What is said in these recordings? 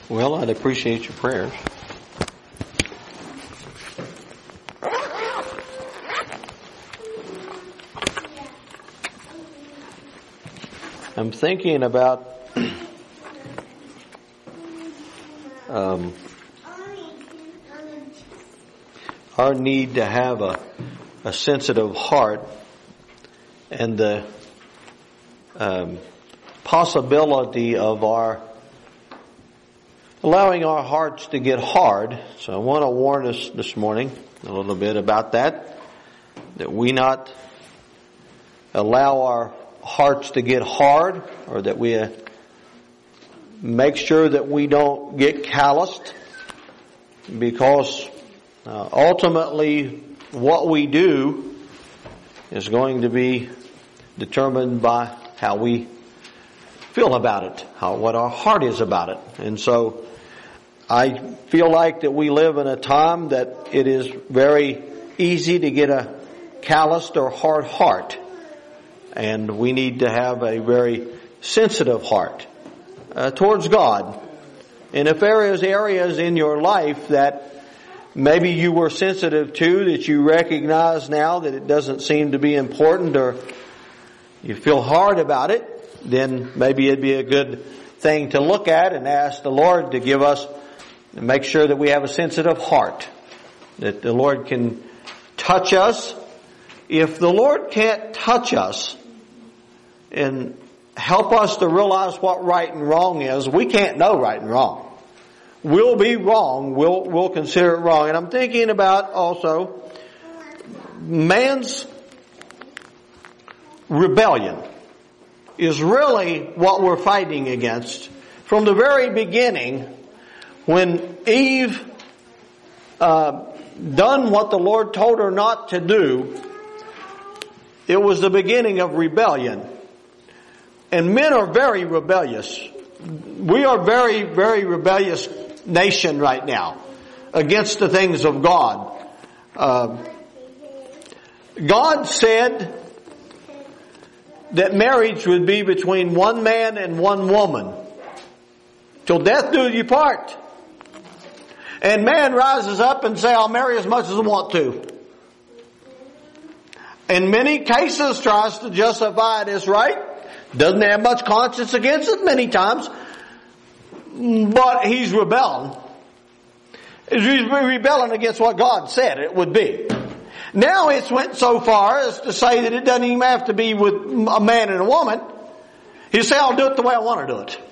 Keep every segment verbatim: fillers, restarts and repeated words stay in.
Well, I'd appreciate your prayers. I'm thinking about um, our need to have a, a sensitive heart and the um, possibility of our allowing our hearts to get hard. So I want to warn us this morning a little bit about that, that we not allow our hearts to get hard, or that we uh, make sure that we don't get calloused, because uh, ultimately what we do is going to be determined by how we feel about it, how what our heart is about it. And so I feel like that we live in a time that it is very easy to get a calloused or hard heart. And we need to have a very sensitive heart uh, towards God. And if there is areas in your life that maybe you were sensitive to, that you recognize now that it doesn't seem to be important, or you feel hard about it, then maybe it'd be a good thing to look at and ask the Lord to give us, and make sure that we have a sensitive heart, that the Lord can touch us. If the Lord can't touch us and help us to realize what right and wrong is, we can't know right and wrong. We'll be wrong. We'll, we'll consider it wrong. And I'm thinking about also man's rebellion is really what we're fighting against. From the very beginning, when Eve uh, done what the Lord told her not to do, it was the beginning of rebellion. And men are very rebellious. We are very, very rebellious nation right now against the things of God. Uh, God said that marriage would be between one man and one woman, till death do you part. And man rises up and say, I'll marry as much as I want to. In many cases tries to justify it as right. Doesn't have much conscience against it many times. But he's rebelling. He's rebelling against what God said it would be. Now it's went so far as to say that it doesn't even have to be with a man and a woman. He say, I'll do it the way I want to do it.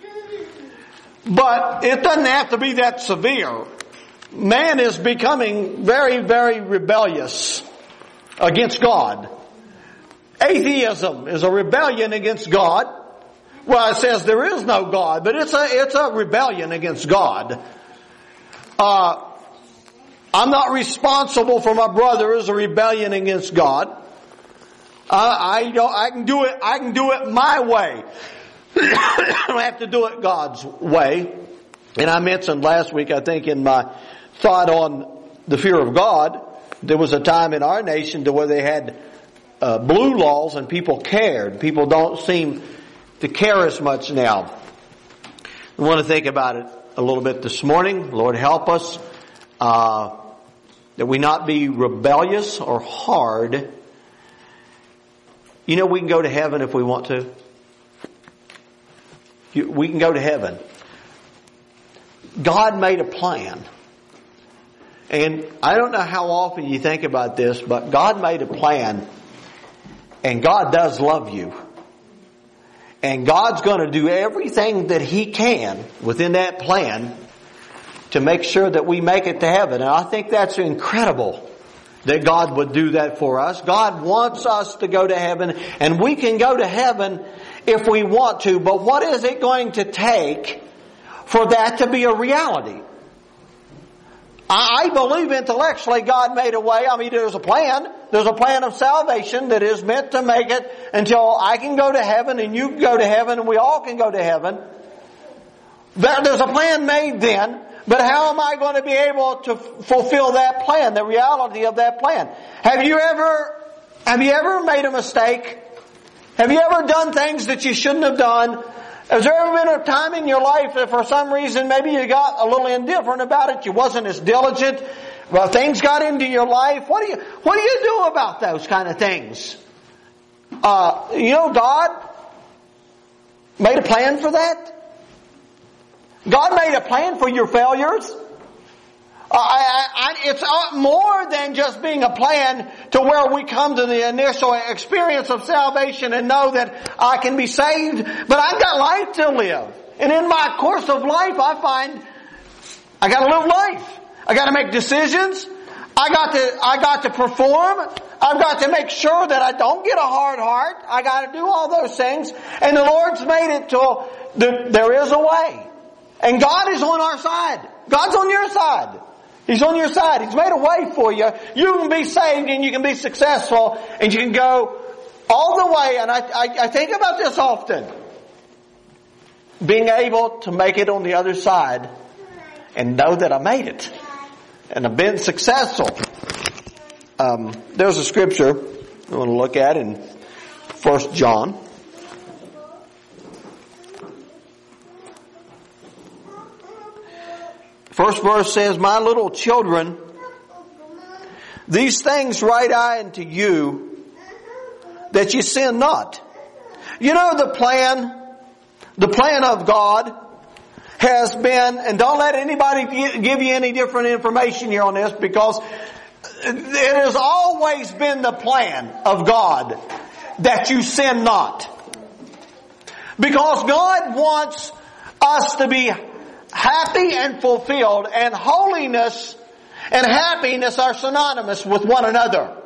But it doesn't have to be that severe. Man is becoming very, very rebellious against God. Atheism is a rebellion against God. Well, it says there is no God, but it's a, it's a rebellion against God. Uh, I'm not responsible for my brother is a rebellion against God. Uh, I don't, I can do it, I can do it my way. I don't have to do it God's way. And I mentioned last week, I think in my thought on the fear of God, there was a time in our nation to where they had uh, blue laws and people cared. People don't seem to care as much now. I want to think about it a little bit this morning. Lord, help us uh, that we not be rebellious or hard. You know, we can go to heaven if we want to. We can go to heaven. God made a plan. And I don't know how often you think about this, but God made a plan, and God does love you. And God's going to do everything that He can within that plan to make sure that we make it to heaven. And I think that's incredible that God would do that for us. God wants us to go to heaven, and we can go to heaven if we want to. But what is it going to take for that to be a reality? I believe intellectually God made a way. I mean, there's a plan. There's a plan of salvation that is meant to make it until I can go to heaven and you can go to heaven and we all can go to heaven. There's a plan made then, but how am I going to be able to fulfill that plan, the reality of that plan? Have you ever, have you ever made a mistake? Have you ever done things that you shouldn't have done? Has there ever been a time in your life that for some reason maybe you got a little indifferent about it, you wasn't as diligent, well, things got into your life? What do you, what do you do about those kind of things? Uh, you know, God made a plan for that. God made a plan for your failures. Uh, I, I, it's more than just being a plan to where we come to the initial experience of salvation and know that I can be saved, but I've got life to live. And in my course of life, I find I got to live life. I got to make decisions. I got to, I got to perform. I've got to make sure that I don't get a hard heart. I got to do all those things. And the Lord's made it to the, there is a way. And God is on our side. God's on your side. He's on your side. He's made a way for you. You can be saved and you can be successful and you can go all the way. And I, I, I think about this often. Being able to make it on the other side and know that I made it. And I've been successful. Um, there's a scripture I want to look at in First John. First verse says, "My little children, these things write I unto you, that ye sin not." You know the plan, the plan of God has been, and don't let anybody give you any different information here on this, because it has always been the plan of God that you sin not. Because God wants us to be happy and fulfilled, and holiness and happiness are synonymous with one another.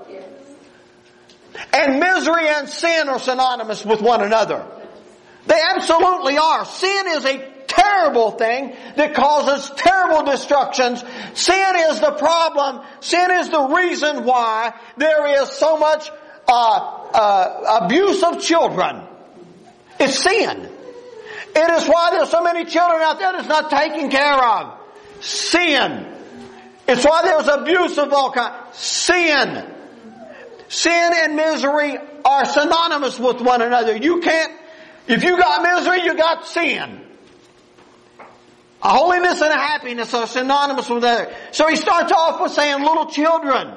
And misery and sin are synonymous with one another. They absolutely are. Sin is a terrible thing that causes terrible destructions. Sin is the problem. Sin is the reason why there is so much uh, uh, abuse of children. It's sin. It is why there's so many children out there that's not taken care of. Sin. It's why there's abuse of all kinds. Sin. Sin and misery are synonymous with one another. You can't, if you got misery, you got sin. A holiness and a happiness are synonymous with one another. So he starts off with saying little children.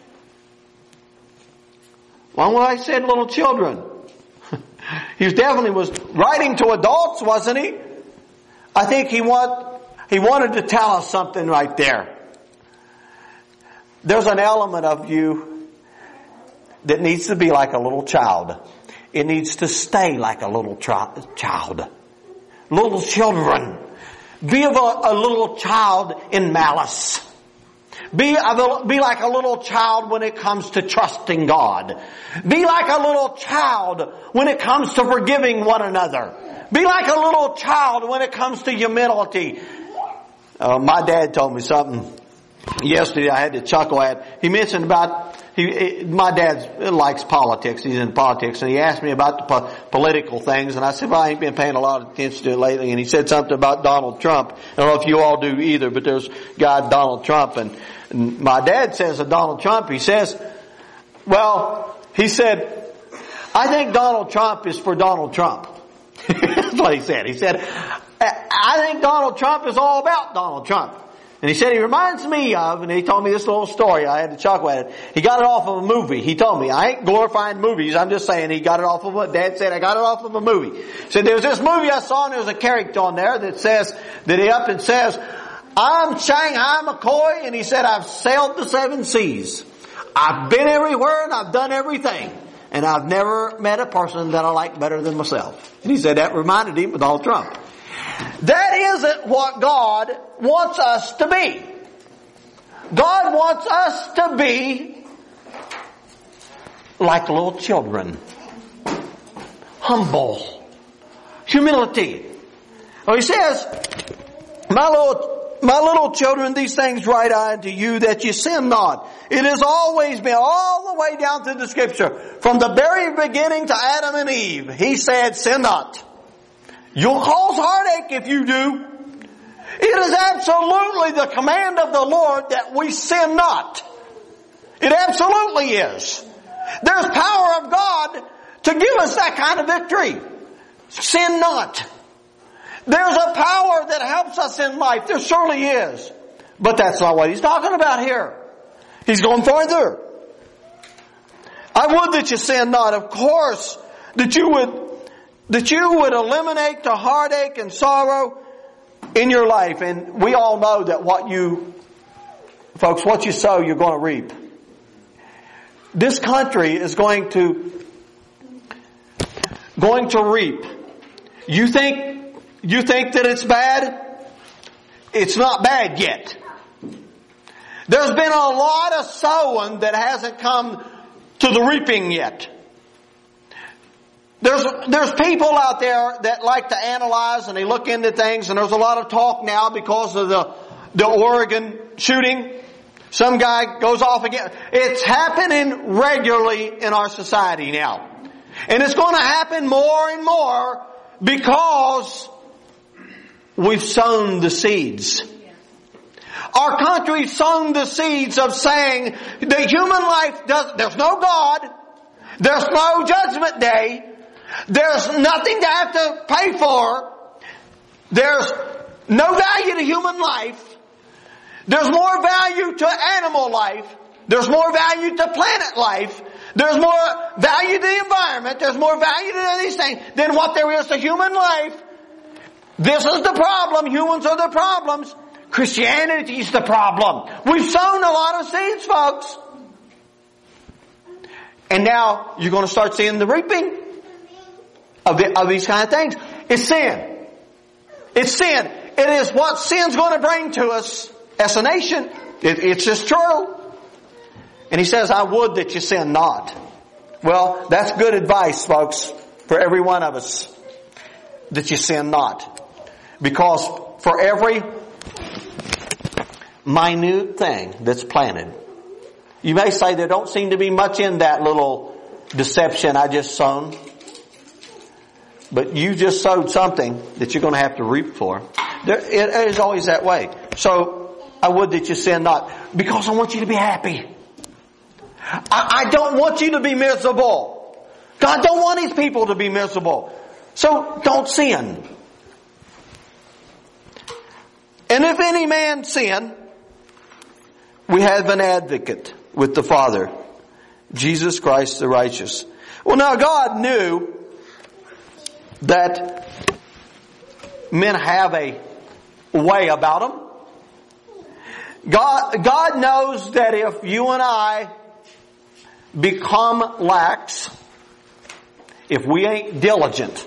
Why would I say little children? He definitely was writing to adults, wasn't he? I think he want, he wanted to tell us something right there. There's an element of you that needs to be like a little child. It needs to stay like a little tri- child. Little children. Be of a, a little child in malice. Be, a, be like a little child when it comes to trusting God. Be like a little child when it comes to forgiving one another. Be like a little child when it comes to humility. Uh, my dad told me something yesterday I had to chuckle at. He mentioned about, he, my dad likes politics. He's in politics. And he asked me about the po- political things. And I said, well, I ain't been paying a lot of attention to it lately. And he said something about Donald Trump. I don't know if you all do either, but there's God Donald Trump. And, and my dad says of Donald Trump, he says, well, he said, I think Donald Trump is for Donald Trump. That's what he said. He said, I think Donald Trump is all about Donald Trump. And he said, he reminds me of, and he told me this little story, I had to chuckle at it. He got it off of a movie. He told me, I ain't glorifying movies, I'm just saying he got it off of what Dad said, I got it off of a movie. He said, there's this movie I saw and there's a character on there that says, that he up and says, I'm Shanghai McCoy, and he said, I've sailed the seven seas. I've been everywhere and I've done everything. And I've never met a person that I like better than myself. And he said that reminded him of Donald Trump. That isn't what God wants us to be. God wants us to be like little children. Humble. Humility. Well, he says, my little My little children, these things write I unto you, that you sin not. It has always been, all the way down through the Scripture, from the very beginning to Adam and Eve, he said, sin not. You'll cause heartache if you do. It is absolutely the command of the Lord that we sin not. It absolutely is. There's power of God to give us that kind of victory. Sin not. There's a power that helps us in life. There surely is. But that's not what he's talking about here. He's going further. I would that you sin not. Of course, that you would, that you would eliminate the heartache and sorrow in your life. And we all know that what you, folks, what you sow, you're going to reap. This country is going to, going to reap. You think, you think that it's bad? It's not bad yet. There's been a lot of sowing that hasn't come to the reaping yet. There's, there's people out there that like to analyze and they look into things, and there's a lot of talk now because of the, the Oregon shooting. Some guy goes off again. It's happening regularly in our society now. And it's going to happen more and more because we've sown the seeds. Our country's sown the seeds of saying that human life does, there's no God, there's no judgment day, there's nothing to have to pay for, there's no value to human life, there's more value to animal life, there's more value to planet life, there's more value to the environment, there's more value to these things than what there is to human life. This is the problem. Humans are the problems. Christianity is the problem. We've sown a lot of seeds, folks. And now you're going to start seeing the reaping of, the, of these kind of things. It's sin. It's sin. It is what sin's going to bring to us as a nation. It, it's just true. And he says, I would that you sin not. Well, that's good advice, folks, for every one of us. That you sin not. Because for every minute thing that's planted, you may say there don't seem to be much in that little deception I just sown. But you just sowed something that you're going to have to reap for. There, it is always that way. So, I would that you sin not. Because I want you to be happy. I, I don't want you to be miserable. God don't want His people to be miserable. So, don't sin. And if any man sin, we have an advocate with the Father, Jesus Christ the righteous. Well, now God knew that men have a way about them. God, God knows that if you and I become lax, if we ain't diligent,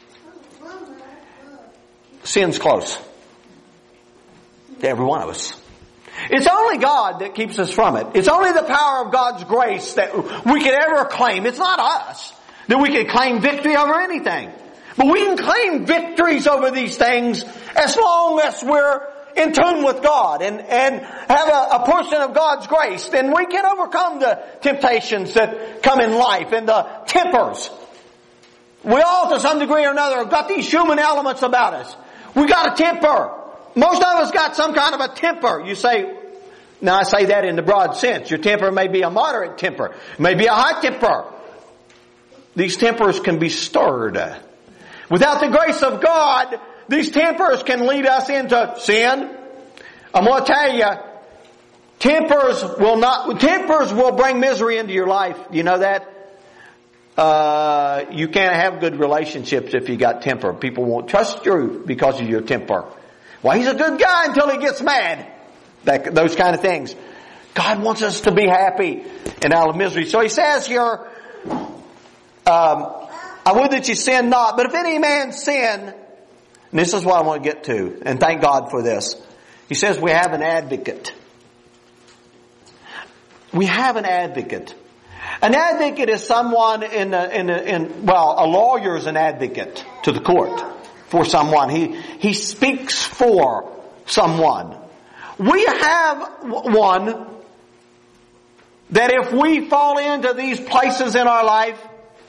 sin's close to every one of us. It's only God that keeps us from it. It's only the power of God's grace that we could ever claim. It's not us that we can claim victory over anything. But we can claim victories over these things as long as we're in tune with God and, and have a, a portion of God's grace. Then we can overcome the temptations that come in life and the tempers. We all, to some degree or another, have got these human elements about us. We got a temper. Most of us got some kind of a temper. You say, now I say that in the broad sense. Your temper may be a moderate temper. May be a high temper. These tempers can be stirred. Without the grace of God, these tempers can lead us into sin. I'm going to tell you, tempers will not, tempers will bring misery into your life. You know that? Uh, you can't have good relationships if you got temper. People won't trust you because of your temper. Well, he's a good guy until he gets mad. That, those kind of things. God wants us to be happy and out of misery. So he says here, um, I would that you sin not, but if any man sin, and this is what I want to get to, and thank God for this. He says we have an advocate. We have an advocate. An advocate is someone in, a, in, a, in well, a lawyer is an advocate to the court for someone. He, he speaks for someone. We have one that if we fall into these places in our life,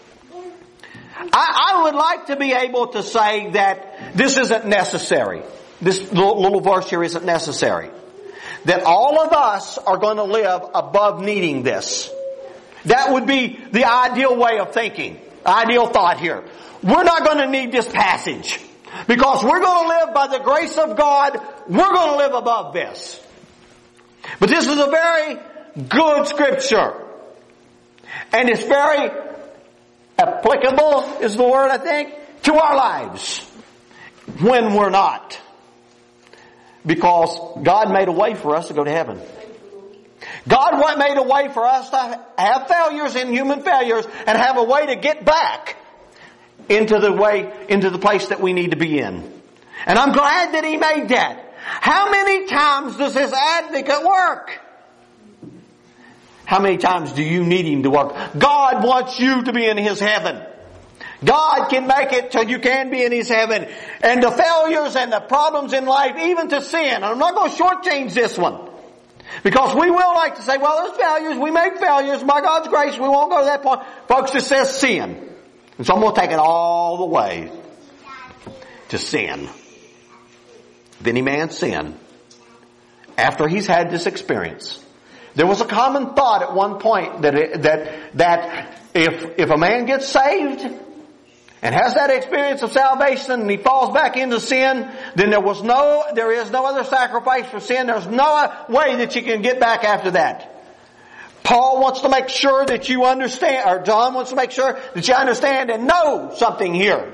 I, I would like to be able to say that this isn't necessary. This little, little verse here isn't necessary. That all of us are going to live above needing this. That would be the ideal way of thinking. Ideal thought here. We're not going to need this passage. Because we're going to live by the grace of God. We're going to live above this. But this is a very good scripture. And it's very applicable, is the word I think, to our lives. When we're not. Because God made a way for us to go to heaven. God made a way for us to have failures and human failures and have a way to get back into the way, into the place that we need to be in. And I'm glad that He made that. How many times does His advocate work? How many times do you need Him to work? God wants you to be in His heaven. God can make it so you can be in His heaven. And the failures and the problems in life, even to sin. And I'm not going to shortchange this one. Because we will like to say, well, there's failures. We make failures. By God's grace, we won't go to that point. Folks, it says sin. And so I'm going to take it all the way to sin. If any man sin, after he's had this experience. There was a common thought at one point that it, that that if if a man gets saved and has that experience of salvation and he falls back into sin, then there was no there is no other sacrifice for sin. There's no way that you can get back after that. Paul wants to make sure that you understand, or John wants to make sure that you understand and know something here.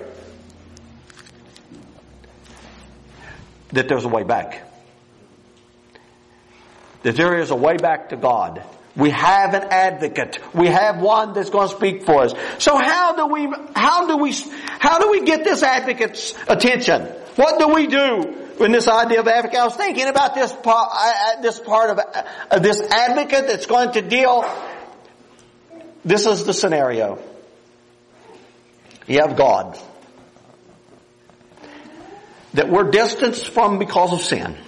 That there's a way back. That there is a way back to God. We have an advocate. We have one that's going to speak for us. So how do we, how do we, how do we get this advocate's attention? What do we do in this idea of advocate? I was thinking about this part, uh, this part of uh, this advocate that's going to deal. This is the scenario. You have God that we're distanced from because of sin.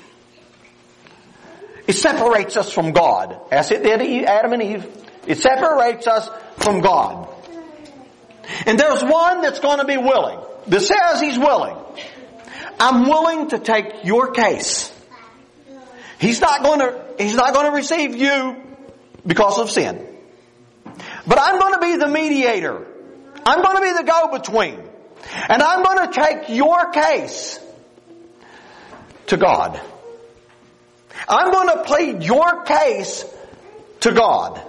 It separates us from God, as it did Adam and Eve. It separates us from God. And there's one that's going to be willing. That says he's willing. I'm willing to take your case. He's not going to, he's not going to receive you because of sin. But I'm going to be the mediator. I'm going to be the go-between. And I'm going to take your case to God. I'm going to plead your case to God.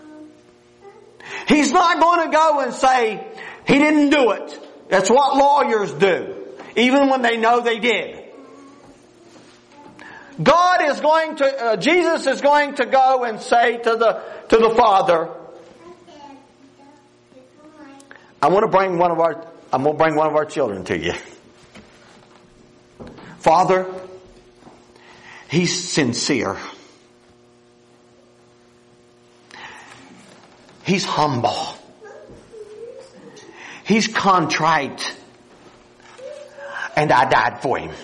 He's not going to go and say, he didn't do it. That's what lawyers do. Even when they know they did. God is going to, uh, Jesus is going to go and say to the, to the Father, I want to bring one of our, I'm going to bring one of our children to you. Father, he's sincere. He's humble. He's contrite. And I died for him.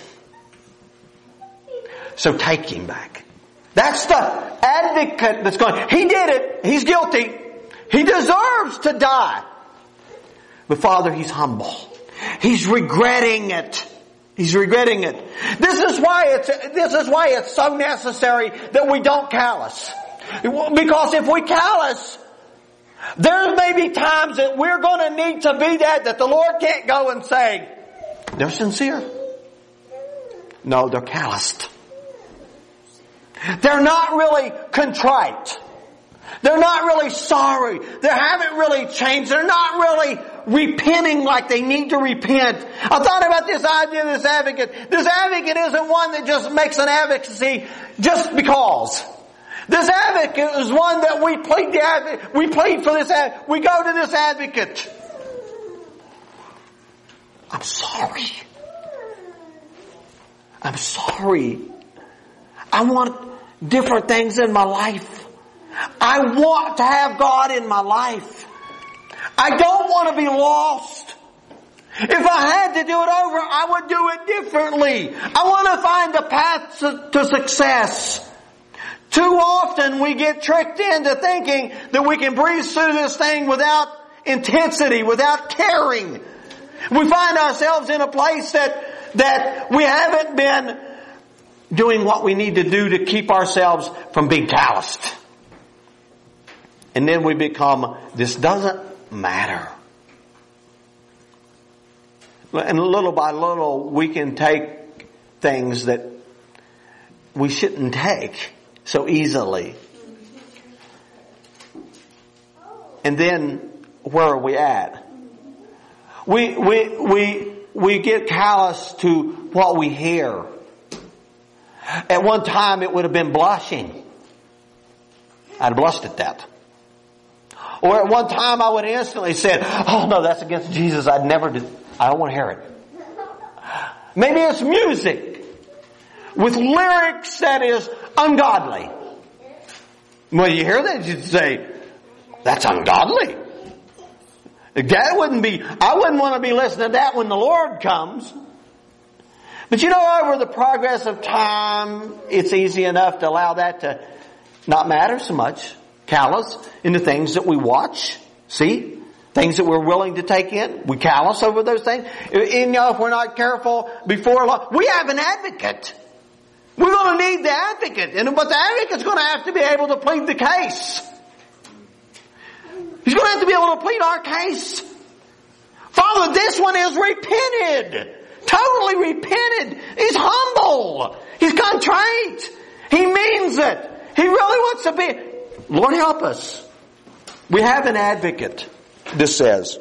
So take him back. That's the advocate that's going. He did it. He's guilty. He deserves to die. But Father, he's humble. He's regretting it. He's regretting it. This is why it's, this is why it's so necessary that we don't callous. Because if we callous, there may be times that we're going to need to be that, that the Lord can't go and say, they're sincere. No, they're calloused. They're not really contrite. They're not really sorry. They haven't really changed. They're not really repenting like they need to repent. I thought about this idea of this advocate. This advocate isn't one that just makes an advocacy just because. This advocate is one that we plead the advocate. We plead for this advocate. We go to this advocate. I'm sorry. I'm sorry. I want different things in my life. I want to have God in my life. I don't want to be lost. If I had to do it over, I would do it differently. I want to find the path to, to success. Too often we get tricked into thinking that we can breeze through this thing without intensity, without caring. We find ourselves in a place that, that we haven't been doing what we need to do to keep ourselves from being calloused. And then we become, this doesn't matter. And little by little, we can take things that we shouldn't take so easily. And then, where are we at? We, we, we, we get callous to what we hear. At one time, it would have been blushing. I'd blushed at that. Or at one time, I would have instantly said, oh no, that's against Jesus. I'd never do. I don't want to hear it. Maybe it's music with lyrics that is ungodly. When you hear that, you'd say, that's ungodly. That wouldn't be, I wouldn't want to be listening to that when the Lord comes. But you know, over the progress of time, it's easy enough to allow that to not matter so much. Callous in the things that we watch, see? Things that we're willing to take in. We callous over those things. And, you know, if we're not careful before long, we have an advocate. We're going to need the advocate. And but the advocate's going to have to be able to plead the case. He's going to have to be able to plead our case. Father, this one is repented. Totally repented. He's humble. He's contrite. He means it. He really wants to be. Lord, help us. We have an advocate, this says,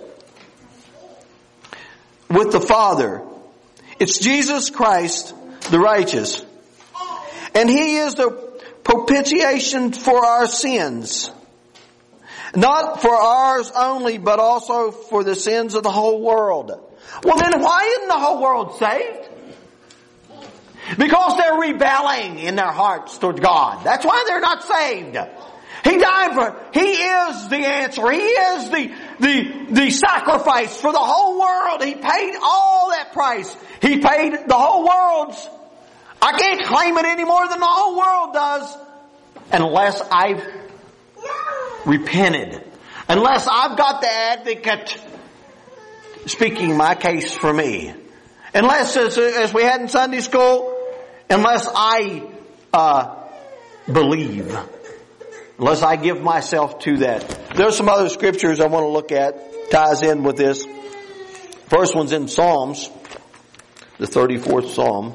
with the Father. It's Jesus Christ, the righteous. And He is the propitiation for our sins. Not for ours only, but also for the sins of the whole world. Well, then why isn't the whole world saved? Because they're rebelling in their hearts towards God. That's why they're not saved. He died for, He is the answer. He is the, the, the sacrifice for the whole world. He paid all that price. He paid the whole world's. I can't claim it any more than the whole world does unless I've repented. Unless I've got the advocate speaking my case for me. Unless, as, as we had in Sunday school, unless I uh, believe. Unless I give myself to that. There's some other scriptures I want to look at. Ties in with this. First one's in Psalms. The thirty-fourth Psalm.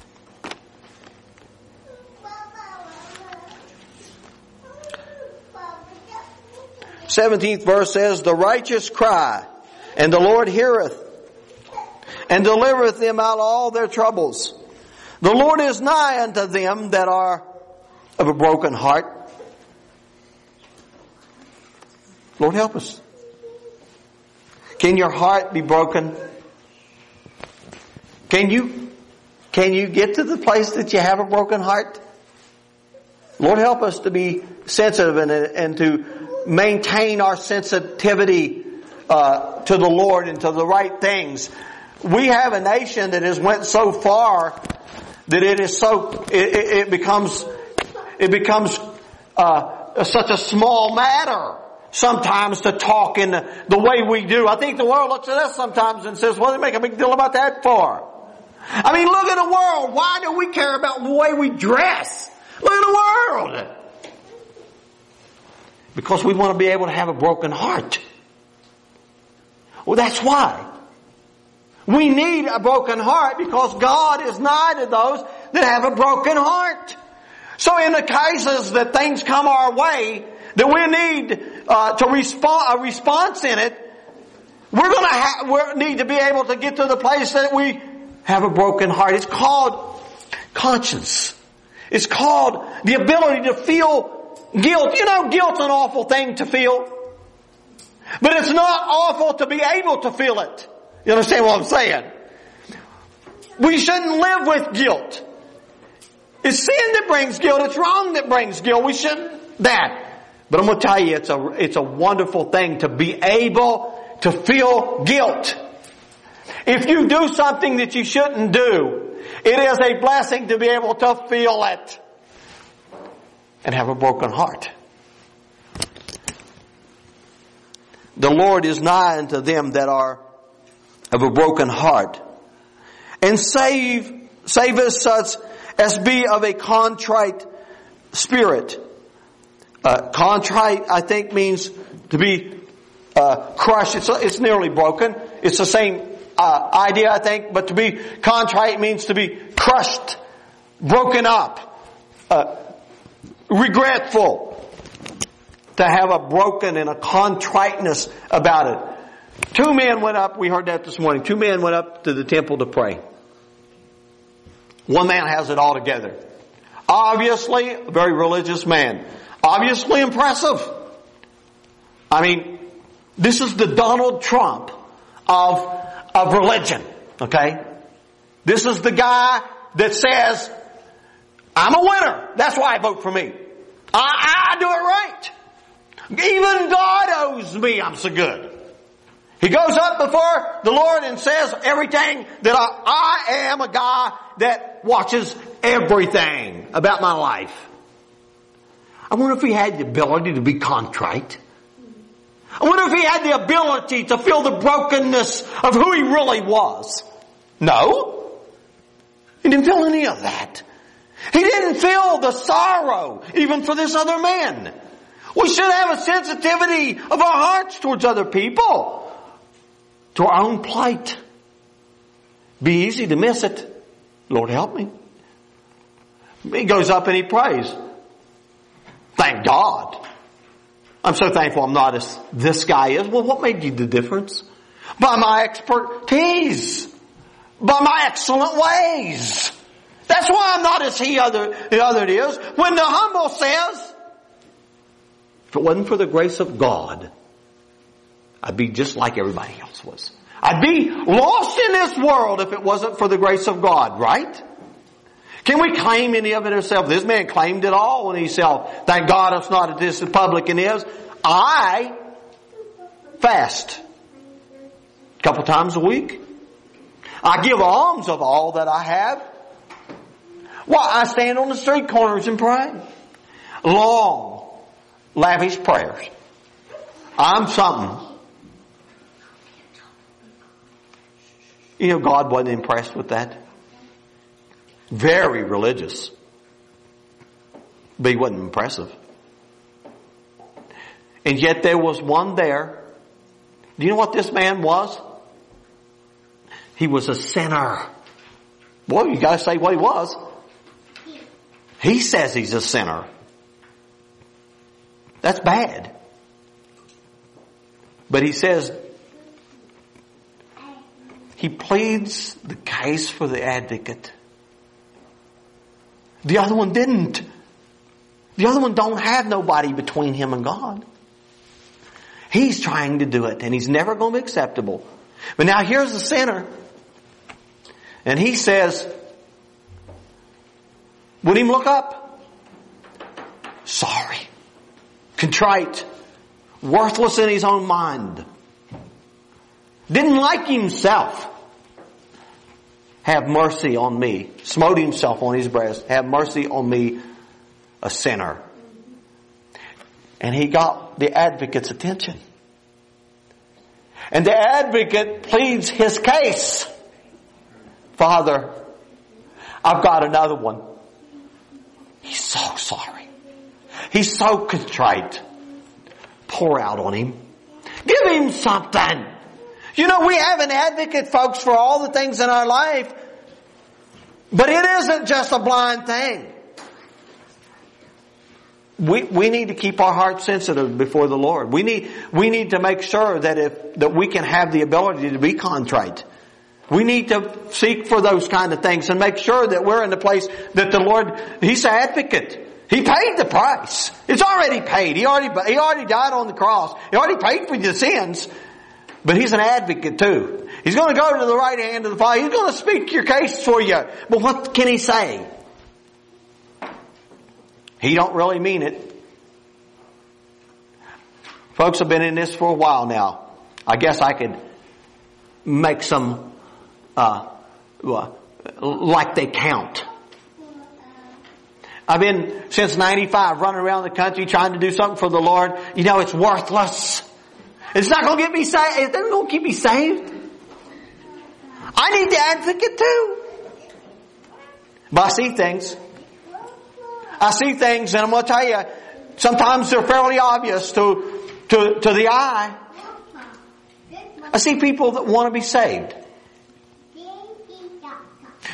seventeenth verse says, the righteous cry, and the Lord heareth, and delivereth them out of all their troubles. The Lord is nigh unto them that are of a broken heart. Lord, help us. Can your heart be broken? Can you, can you get to the place that you have a broken heart? Lord, help us to be sensitive and, and to maintain our sensitivity uh, to the Lord and to the right things. We have a nation that has went so far that it is so it, it, it becomes it becomes uh, such a small matter sometimes to talk in the, the way we do. I think the world looks at us sometimes and says, "What do they make a big deal about that for?" I mean, look at the world. Why do we care about the way we dress? Look at the world. Because we want to be able to have a broken heart. Well, that's why. We need a broken heart because God is nigh to those that have a broken heart. So in the cases that things come our way, that we need uh, to respond, a response in it, we're going to ha- we need to be able to get to the place that we have a broken heart. It's called conscience. It's called the ability to feel guilt. You know, guilt's an awful thing to feel. But it's not awful to be able to feel it. You understand what I'm saying? We shouldn't live with guilt. It's sin that brings guilt. It's wrong that brings guilt. We shouldn't that. But I'm going to tell you, it's a, it's a wonderful thing to be able to feel guilt. If you do something that you shouldn't do, it is a blessing to be able to feel it and have a broken heart. The Lord is nigh unto them that are of a broken heart, and save save us such as be of a contrite spirit. Uh, contrite, I think, means to be uh, crushed. It's it's nearly broken. It's the same uh, idea, I think, but to be contrite means to be crushed, broken up, uh, regretful. To have a broken and a contriteness about it. Two men went up, we heard that this morning, two men went up to the temple to pray. One man has it all together. Obviously, a very religious man. Obviously impressive. I mean, this is the Donald Trump of, of religion. Okay? This is the guy that says, I'm a winner. That's why I vote for me. I, I do it right. Even God owes me. I'm so good. He goes up before the Lord and says everything that I, I am a guy that watches everything about my life. I wonder if he had the ability to be contrite. I wonder if he had the ability to feel the brokenness of who he really was. No. He didn't feel any of that. He didn't feel the sorrow even for this other man. We should have a sensitivity of our hearts towards other people. To our own plight. Be easy to miss it. Lord help me. He goes up and he prays. Thank God. I'm so thankful I'm not as this guy is. Well, what made you the difference? By my expertise. By my excellent ways. That's why I'm not as he other, the other is. When the humble says, if it wasn't for the grace of God, I'd be just like everybody else was. I'd be lost in this world if it wasn't for the grace of God, right? Can we claim any of it ourselves? This man claimed it all when he said, thank God it's not as this publican is. I fast a couple times a week. I give alms of all that I have. Well, I stand on the street corners and pray. Long, lavish prayers. I'm something. You know, God wasn't impressed with that. Very religious. But he wasn't impressive. And yet there was one there. Do you know what this man was? He was a sinner. Boy, you gotta say what he was. He says he's a sinner. That's bad. But he says, he pleads the case for the advocate. The other one didn't. The other one don't have nobody between him and God. He's trying to do it, and he's never going to be acceptable. But now here's the sinner. And he says, would he look up? Sorry. Contrite. Worthless in his own mind. Didn't like himself. Have mercy on me. Smote himself on his breast. Have mercy on me, a sinner. And he got the advocate's attention. And the advocate pleads his case. Father, I've got another one. He's so sorry. He's so contrite. Pour out on him. Give him something. You know, we have an advocate, folks, for all the things in our life. But it isn't just a blind thing. We, we need to keep our hearts sensitive before the Lord. We need, we need to make sure that if, that we can have the ability to be contrite. We need to seek for those kind of things and make sure that we're in the place that the Lord, He's an advocate. He paid the price. It's already paid. He already, he already died on the cross. He already paid for your sins. But He's an advocate too. He's going to go to the right hand of the Father. He's going to speak your case for you. But what can He say? He don't really mean it. Folks have been in this for a while now. I guess I could make some, uh, like they count. I've been since ninety-five running around the country trying to do something for the Lord. You know, it's worthless. It's not going to get me saved. It's not going to keep me saved. I need the advocate too. But I see things. I see things, and I'm going to tell you, sometimes they're fairly obvious to, to, to the eye. I see people that want to be saved.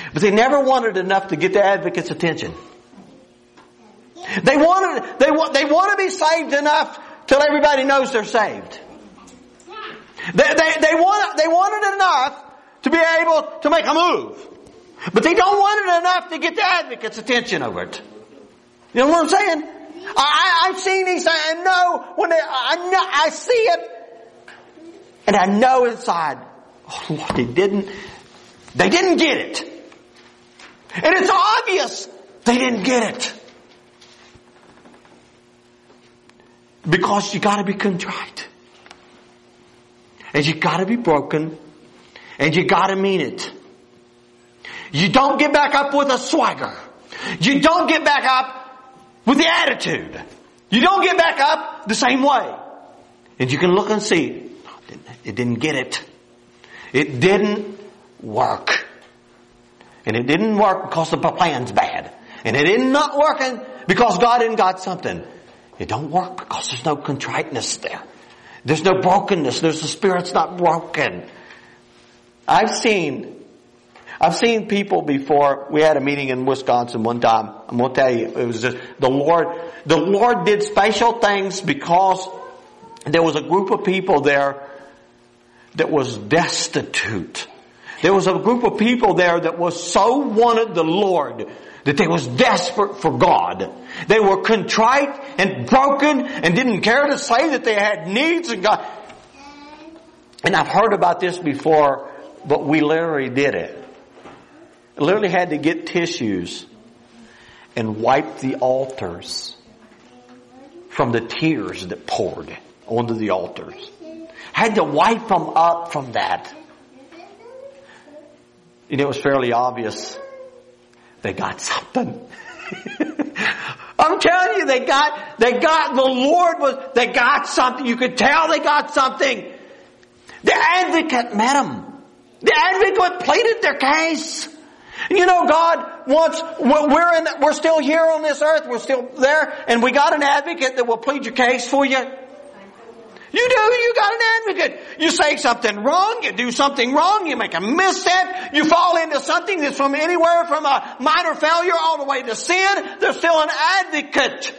But they never wanted enough to get the advocate's attention. They wanted, they want, they want to be saved enough till everybody knows they're saved. They, they, they want, they wanted enough to be able to make a move. But they don't want it enough to get the advocate's attention over it. You know what I'm saying? I, I've seen these, I know, when they, I know, I see it, and I know inside, oh Lord, they didn't, they didn't get it. And it's obvious they didn't get it. Because you gotta be contrite. And you gotta be broken. And you gotta mean it. You don't get back up with a swagger. You don't get back up with the attitude. You don't get back up the same way. And you can look and see, it didn't get it. It didn't work. And it didn't work because the plan's bad. And it isn't not working because God didn't got something. It don't work because there's no contriteness there. There's no brokenness. There's the Spirit's not broken. I've seen, I've seen people before. We had a meeting in Wisconsin one time. I'm going to tell you, it was just the Lord, the Lord did special things because there was a group of people there that was destitute. There was a group of people there that was so wanted the Lord that they was desperate for God. They were contrite and broken and didn't care to say that they had needs and God. And I've heard about this before, but we literally did it. Literally had to get tissues and wipe the altars from the tears that poured onto the altars. Had to wipe them up from that. And it was fairly obvious they got something. I'm telling you, they got, they got, the Lord was, they got something. You could tell they got something. The advocate met them. The advocate pleaded their case. And you know, God wants, we're in, we're still here on this earth, we're still there, and we got an advocate that will plead your case for you. You do, you got an advocate. You say something wrong, you do something wrong, you make a misstep, you fall into something that's from anywhere from a minor failure all the way to sin, there's still an advocate.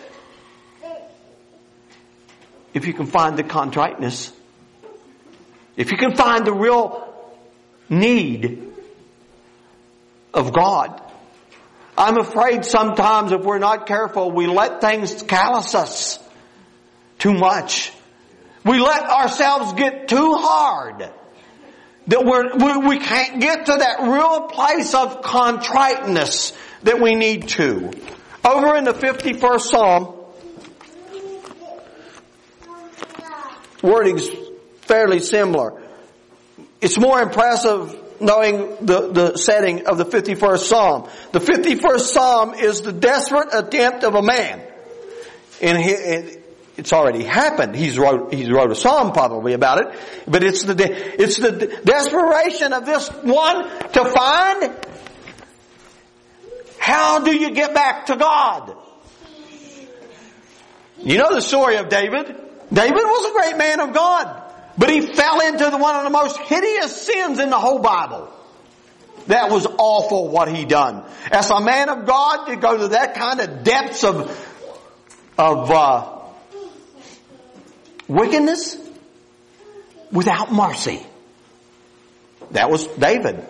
If you can find the contriteness, if you can find the real need of God. I'm afraid sometimes if we're not careful, we let things callous us too much. We let ourselves get too hard. That we're, we, we can't get to that real place of contriteness that we need to. Over in the fifty-first Psalm, wording's fairly similar. It's more impressive knowing the, the setting of the fifty-first Psalm. The fifty-first Psalm is the desperate attempt of a man. And he, it's already happened. He's wrote, he's wrote a psalm probably about it. But it's the, it's the desperation of this one to find, how do you get back to God? You know the story of David. David was a great man of God. But he fell into the, one of the most hideous sins in the whole Bible. That was awful what he done. As a man of God to go to that kind of depths of, of, uh, wickedness without mercy. That was David.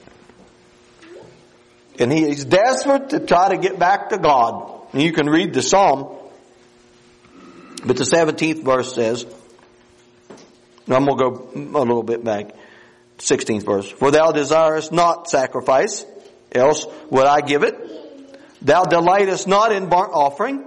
And he is desperate to try to get back to God. And you can read the Psalm. But the seventeenth verse says, and I'm going to go a little bit back. sixteenth verse. For thou desirest not sacrifice, else would I give it. Thou delightest not in burnt offering.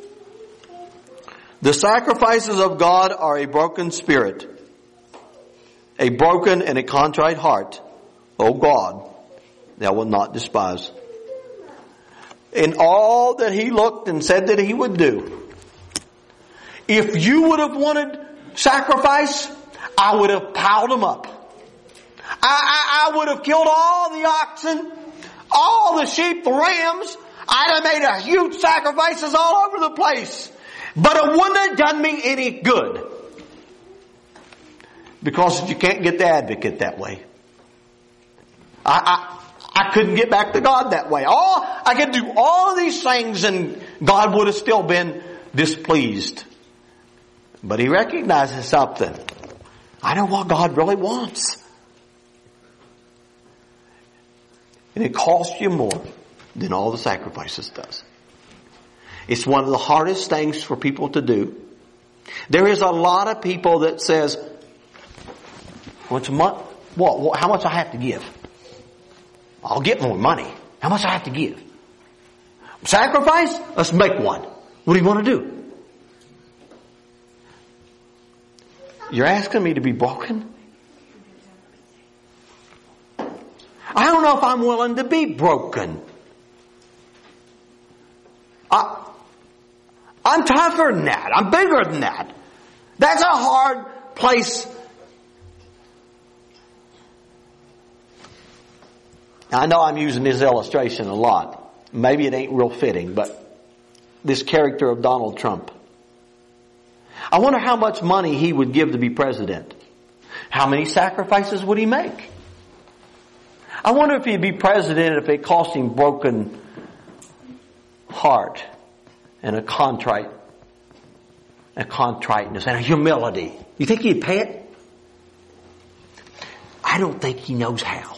The sacrifices of God are a broken spirit, a broken and a contrite heart. O God, thou wilt not despise. In all that he looked and said that he would do, if you would have wanted sacrifice, I would have piled them up. I, I, I would have killed all the oxen, all the sheep, the rams. I'd have made a huge sacrifices all over the place. But it wouldn't have done me any good. Because you can't get the advocate that way. I, I couldn't get back to God that way. All, I could do all of these things and God would have still been displeased. But he recognizes something. I know what God really wants. And it costs you more than all the sacrifices does. It's one of the hardest things for people to do. There is a lot of people that says, what's a month? What, what? How much I have to give? I'll get more money. How much I have to give? Sacrifice? Let's make one. What do you want to do? You're asking me to be broken? I don't know if I'm willing to be broken. I, I'm tougher than that. I'm bigger than that. That's a hard place. I know I'm using this illustration a lot. Maybe it ain't real fitting, but this character of Donald Trump. I wonder how much money he would give to be president. How many sacrifices would he make? I wonder if he'd be president if it cost him broken heart and a contrite, a contriteness and a humility. You think he'd pay it? I don't think he knows how.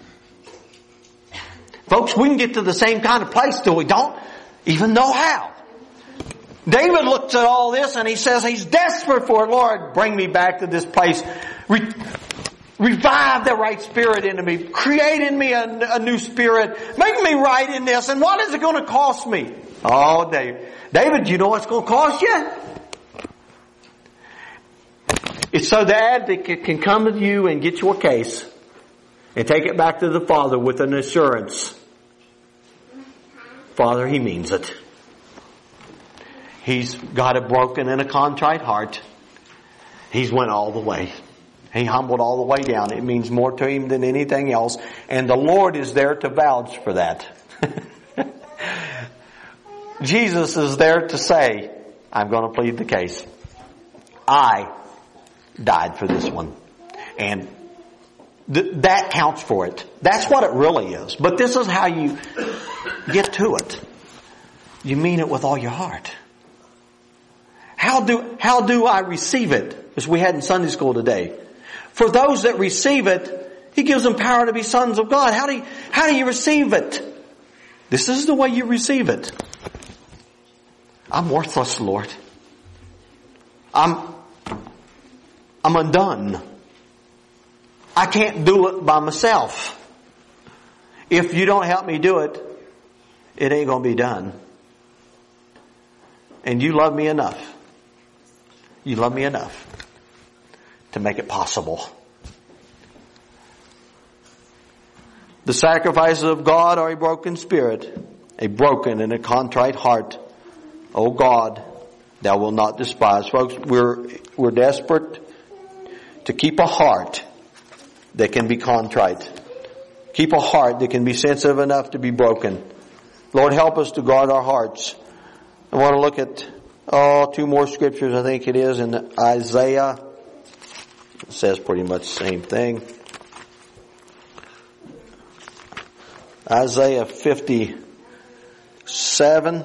Folks, we can get to the same kind of place till we don't even know how. David looks at all this and he says he's desperate for it. Lord, bring me back to this place. Re- revive the right spirit into me. Create in me a, a new spirit. Make me right in this. And what is it going to cost me? Oh, David. David, do you know what's going to cost you? It's so the advocate can come to you and get your case and take it back to the Father with an assurance. Father, He means it. He's got a broken and a contrite heart. He's went all the way. He humbled all the way down. It means more to him than anything else. And the Lord is there to vouch for that. Jesus is there to say, I'm going to plead the case. I died for this one. And th- that counts for it. That's what it really is. But this is how you get to it. You mean it with all your heart. How do, how do I receive it? As we had in Sunday school today. For those that receive it, He gives them power to be sons of God. How do you, how do you receive it? This is the way you receive it. I'm worthless, Lord. I'm, I'm undone. I can't do it by myself. If you don't help me do it, it ain't going to be done. And you love me enough. You love me enough to make it possible. The sacrifices of God are a broken spirit, a broken and a contrite heart. O God, Thou wilt not despise. Folks, we're, we're desperate to keep a heart that can be contrite. Keep a heart that can be sensitive enough to be broken. Lord, help us to guard our hearts. I want to look at Oh, two more scriptures, I think it is, in Isaiah. It says pretty much the same thing. Isaiah fifty-seven.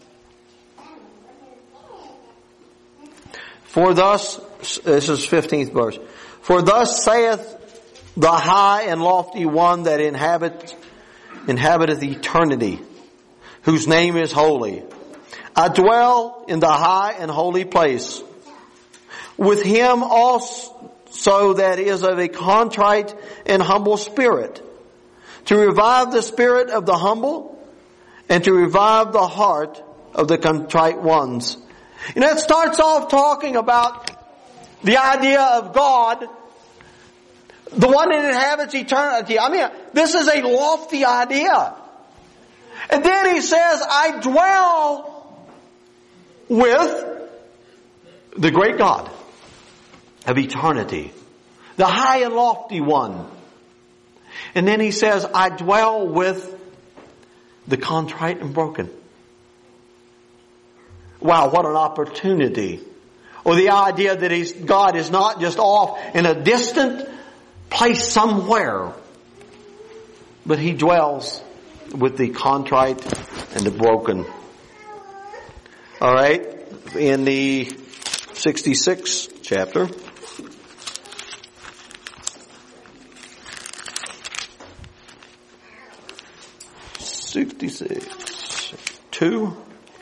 For thus, this is fifteenth verse. For thus saith the high and lofty one that inhabit, inhabiteth eternity, whose name is holy. I dwell in the high and holy place with him also that is of a contrite and humble spirit, to revive the spirit of the humble and to revive the heart of the contrite ones. You know, it starts off talking about the idea of God, the one that inhabits eternity. I mean, this is a lofty idea. And then he says, I dwell with the great God of eternity, the high and lofty one. And then he says, I dwell with the contrite and broken. Wow, what an opportunity. Or the idea that he's, God is not just off in a distant place somewhere. but He dwells with the contrite and the broken. All right, in the sixty-sixth chapter. sixty-six, two.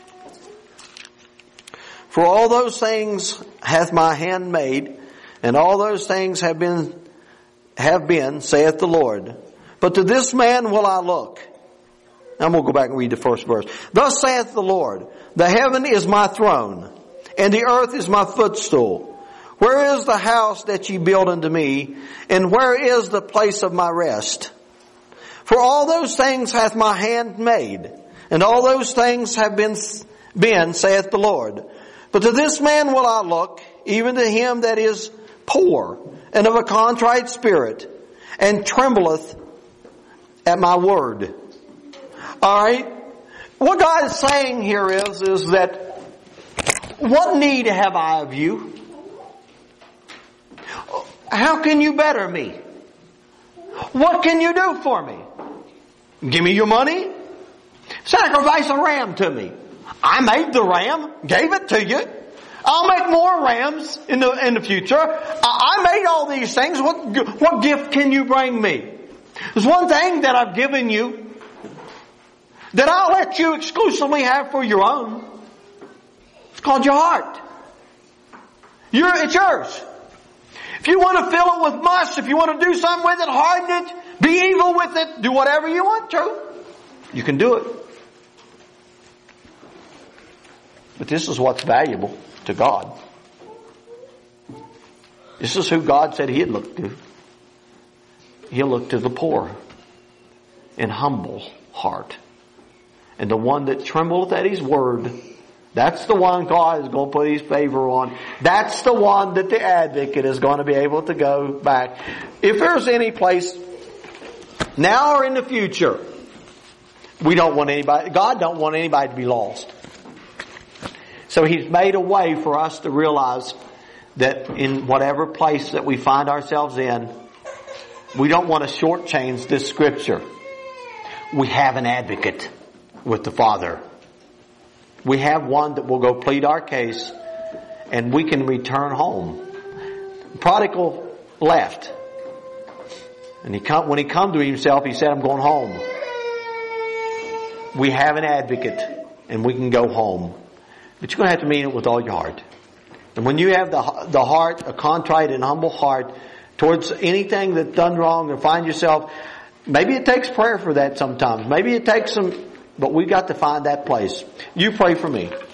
For all those things hath my hand made, and all those things have been, have been, saith the Lord. But to this man will I look. I'm going to go back and read the first verse. Thus saith the Lord, the heaven is my throne, and the earth is my footstool. Where is the house that ye build unto me, and where is the place of my rest? For all those things hath my hand made, and all those things have been, been, saith the Lord. But to this man will I look, even to him that is poor, and of a contrite spirit, and trembleth at my word. Alright? What God is saying here is, is that, what need have I of you? How can you better me? What can you do for me? Give me your money? Sacrifice a ram to me. I made the ram, gave it to you. I'll make more rams in the in the future. I, I made all these things. What what gift can you bring me? There's one thing that I've given you that I'll let you exclusively have for your own. It's called your heart. You're, it's yours. If you want to fill it with mush, if you want to do something with it, harden it, be evil with it, do whatever you want to, you can do it. But this is what's valuable to God. This is who God said He'd look to. He'll look to the poor and humble heart. And the one that trembleth at His word, that's the one God is going to put His favor on. That's the one that the advocate is going to be able to go back. If there's any place, now or in the future, we don't want anybody, God don't want anybody to be lost. So He's made a way for us to realize that in whatever place that we find ourselves in, we don't want to shortchange this scripture. We have an advocate with the Father. We have one that will go plead our case, and we can return home. The prodigal left. And he come, when he come to himself, he said, I'm going home. We have an advocate, and we can go home. But you're going to have to mean it with all your heart. And when you have the the heart, a contrite and humble heart, towards anything that's done wrong and find yourself, maybe it takes prayer for that sometimes. Maybe it takes some, but we've got to find that place. You pray for me.